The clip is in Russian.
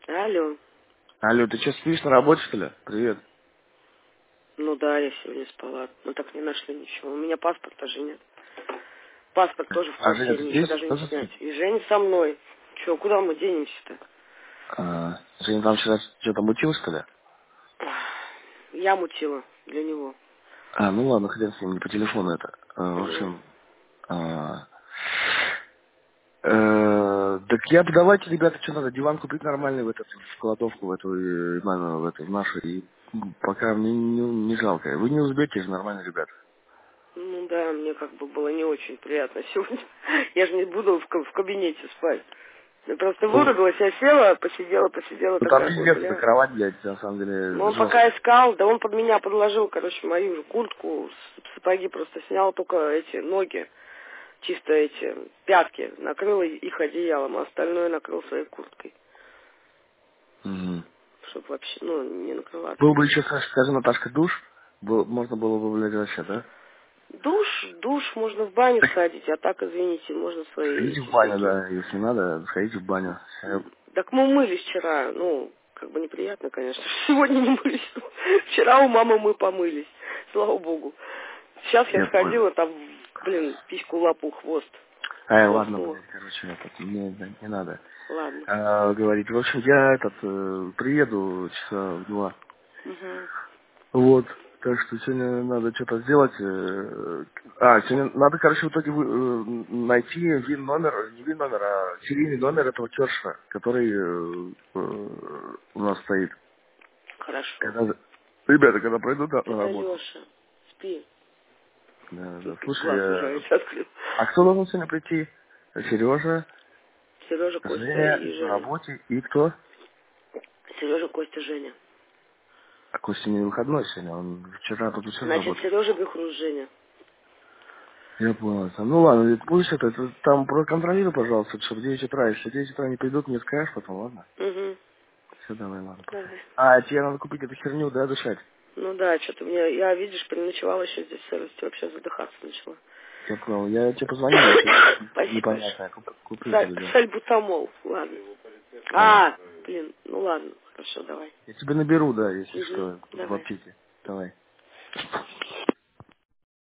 Алло. Алло, ты что, спишь на работе, что ли? Привет. Ну да, я сегодня спала. Мы так не нашли ничего. У меня паспорта же нет. Паспорт тоже в А Женя, квартире, ты ничего здесь? даже не Тоже снять. спит? И Женя со мной. Че, куда мы денемся-то? Женя там вчера что-то мутил, что ли? Я мутила для него. Ну ладно, хрен с ним, не по телефону это. В Ну, общем, так я бы давайте, ребята, что надо, диван купить нормальный в этот, в кладовку, в эту, в эту, в нашу, и пока мне не жалко. Вы не узбеки же, нормальные ребята. ну да, мне как бы было не очень приятно сегодня. Я же не буду в кабинете спать. Я просто Ну, выругалась, я села, посидела, там такая думаю, пиздец, эта бля. кровать, блядь, на самом Ну, деле, он пока жесткая. искал, да он под меня подложил, короче, мою же куртку, сапоги просто снял, только эти ноги. Чисто эти пятки, накрыл их одеялом, а остальное накрыл своей курткой. Мгм. Чтобы вообще, ну, не накрываться Был бы еще, лишний. скажи, Наташка, душ, можно было бы, блядь, вообще, да? Душ, можно в баню сходить, а так, извините, можно свои Сходите в эти баню, всякие. да, если надо, сходите в баню. Так мы мылись вчера, ну, как бы неприятно, конечно. Сегодня не мылись. Вчера у мамы мы помылись, слава богу. Сейчас я Я понял. сходила, там, блин, письку, лапу, хвост. Ладно, Полоснула. блядь, короче, не надо. Ладно. Говорить. В общем, я приеду часа в 2. Угу. Вот. Так что сегодня надо что-то сделать. Сегодня надо, короче, в итоге найти ВИН-номер, не ВИН-номер, а серийный номер этого терша, который у нас стоит. Хорошо. Ребята, когда пройдут на Это работу. Леша. Спи. Да. Слушай, Глаз уже ведь открыл. а кто должен сегодня прийти? Сережа, Сережа, Костя Женя и на Женя. работе и кто? Сережа, Костя, Женя. А Костя не выходной сегодня, он вчера тут еще Значит, работал. Сережа, Бехрус, Женя. Я понял. Ну ладно, пусть это там проконтролируй, пожалуйста, чтобы в 9 утра, если в 9 утра не придут, мне скажешь потом, ладно? Угу. Все, давай, ладно, пока. Давай. Тебе надо купить эту херню, да, дышать? Ну да, что-то мне, я, видишь, переночевала еще здесь в сервисе, вообще задыхаться начала. Я понял. Я тебе позвоню, если Спасибо большое. непонятно, куплю тебе, да. Сальбутамол, ладно. Давай. Блин, ну ладно, хорошо, давай. Я тебя наберу, да, если Угу, что, в давай. аптеке. Давай.